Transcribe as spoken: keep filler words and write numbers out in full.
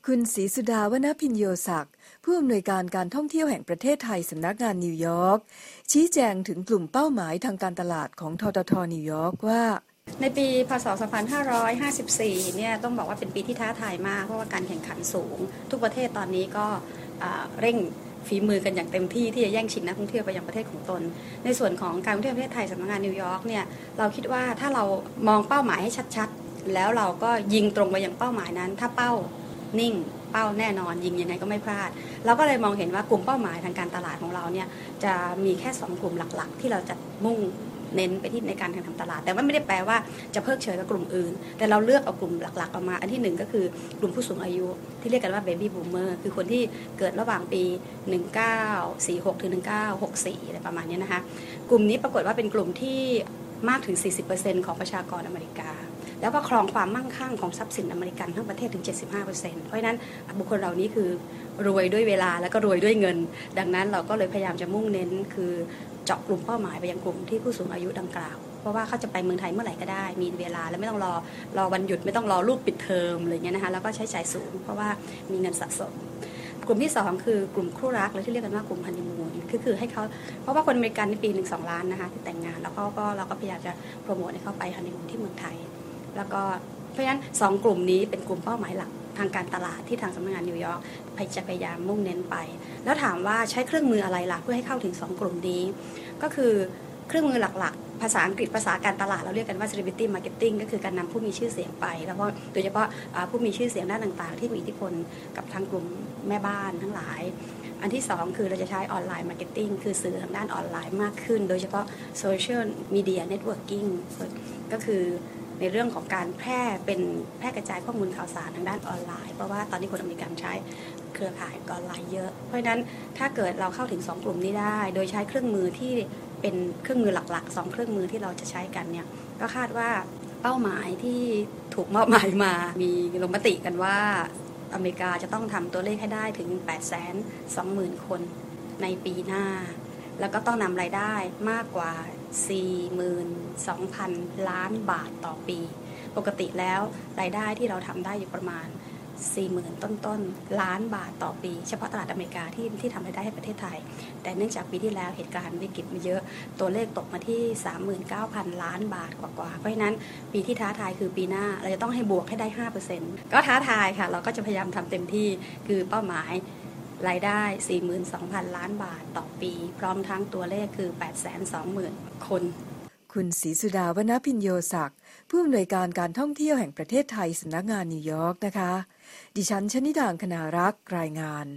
คุณศรีสุดาวณพิญโยศักดิ์ผู้อำนวยการการท่องเที่ยวแห่งประเทศไทยสำนักงานนิวยอร์กชี้แจงถึงกลุ่มเป้าหมายทางการตลาดของททท.นิวยอร์กว่าในปีพ.ศ. สองพันห้าร้อยห้าสิบสี่เนี่ยต้องบอกว่าเป็นปีที่ท้าทายมากเพราะว่าการแข่งขันสูงทุกประเทศตอนนี้ก็เร่งฝีมือกันอย่างเต็มที่ที่จะแย่งชิงนักท่องเที่ยวไปยังประเทศของตนในส่วนของการท่องเที่ยวประเทศไทยสำนักงานนิวยอร์กเนี่ยเราคิดว่าถ้าเรามองเป้าหมายให้ชัดๆแล้วเราก็ยิงตรงไปยังเป้าหมายนั้นถ้าเป้านิ่งเป้าแน่นอนยิงยังไงก็ไม่พลาดเราก็เลยมองเห็นว่ากลุ่มเป้าหมายทางการตลาดของเราเนี่ยจะมีแค่สองกลุ่มหลักๆที่เราจะมุ่งเน้นไปที่ในการแข่งขันตลาดแต่ว่าไม่ได้แปลว่าจะเพิกเฉยกับกลุ่มอื่นแต่เราเลือกเอากลุ่มหลักๆออกมาอันที่หนึ่งก็คือกลุ่มผู้สูงอายุที่เรียกกันว่า Baby Boomer คือคนที่เกิดระหว่างปีหนึ่งพันเก้าร้อยสี่สิบหกถึงหนึ่งพันเก้าร้อยหกสิบสี่อะไรประมาณนี้นะคะกลุ่มนี้ปรากฏว่าเป็นกลุ่มที่มากถึง สี่สิบเปอร์เซ็นต์ ของประชากรอเมริกาแล้วก็ครองความมั่งคั่งของทรัพย์สินอเมริกันทั้งประเทศถึง เจ็ดสิบห้าเปอร์เซ็นต์ เพราะฉะนั้นบุคคลเหล่านี้คือรวยด้วยเวลาแล้วก็รวยด้วยเงินดังนั้นเราก็เลยพยายามจะมุ่งเน้นคือเจาะกลุ่มเป้าหมายไปยังกลุ่มที่ผู้สูงอายุดังกล่าวเพราะว่าเขาจะไปเมืองไทยเมื่อไหร่ก็ได้มีเวลาและไม่ต้องรอรอวันหยุดไม่ต้องรอลูกปิดเทอมอะไรเงี้ยนะคะแล้วก็ใช้จ่ายสูงเพราะว่ามีเงินสะสมกลุ่มที่สองคือกลุ่มคู่รักหรือที่เรียกกันว่ากลุ่มฮันนีมูนคือคือให้เขาเพราะว่าคนอเมริกันในปีหนึ่งสองล้านนะคะที่แต่งงานแล้วก็ก็เราก็พยายามจะโปรโมทให้เขาไปฮันนีมูนที่เมืองไทยแล้วก็เพราะฉะนั้นสองกลุ่มนี้เป็นกลุ่มเป้าหมายหลักทางการตลาดที่ทางสำนักงานนิวยอร์กจะพยายามมุ่งเน้นไปแล้วถามว่าใช้เครื่องมืออะไรล่ะเพื่อให้เข้าถึงสองกลุ่มนี้ก็คือเครื่องมือหลักๆภาษาอังกฤษภาษาการตลาดเราเรียกกันว่า celebrity marketing ก็คือการนำผู้มีชื่อเสียงไปแล้วก็โดยเฉพาะผู้มีชื่อเสียงด้านต่างๆที่มีอิทธิพลกับทางกลุ่มแม่บ้านทั้งหลายอันที่สองคือเราจะใช้ออนไลน์มาร์เก็ตติ้งคือสื่อทางด้านออนไลน์มากขึ้นโดยเฉพาะ social media networking ก็คือในเรื่องของการแพร่เป็นแพร่กระจายข้อมูลข่าวสารทางด้านออนไลน์เพราะว่าตอนนี้คนอเมริกันใช้เครือข่ายออนไลน์เยอะเพราะฉะนั้นถ้าเกิดเราเข้าถึงสองกลุ่มนี้ได้โดยใช้เครื่องมือที่เป็นเครื่องมือหลักๆสองเครื่องมือที่เราจะใช้กันเนี่ยก็คาดว่าเป้าหมายที่ถูกมอบหมายมามีลงมติกันว่าอเมริกาจะต้องทำตัวเลขให้ได้ถึง แปดแสนสองหมื่น คนในปีหน้าแล้วก็ต้องนำรายได้มากกว่า สี่หมื่นสองพัน ล้านบาทต่อปีปกติแล้วรายได้ที่เราทำได้อยู่ประมาณ สี่หมื่น ต้นๆล้านบาทต่อปีเฉพาะตลาดอเมริกาที่ที่ทำรายได้ให้ประเทศไทยแต่เนื่องจากปีที่แล้วเหตุการณ์วิกฤตมาเยอะตัวเลขตกมาที่ สามหมื่นเก้าพัน ล้านบาทกว่าๆเพราะฉะนั้นปีที่ท้าทายคือปีหน้าเราจะต้องให้บวกให้ได้ ห้าเปอร์เซ็นต์ ก็ท้าทายค่ะเราก็จะพยายามทำเต็มที่คือเป้าหมายรายได้ สี่หมื่นสองพัน ล้านบาทต่อปีพร้อมทั้งตัวเลขคือ แปดแสนสองหมื่น คนคุณศรีสุดาวณพิญโยศักดิ์ผู้อำนวยการการท่องเที่ยวแห่งประเทศไทยสำนักงานนิวยอร์กนะคะดิฉันชนิดา คณารักษ์รายงาน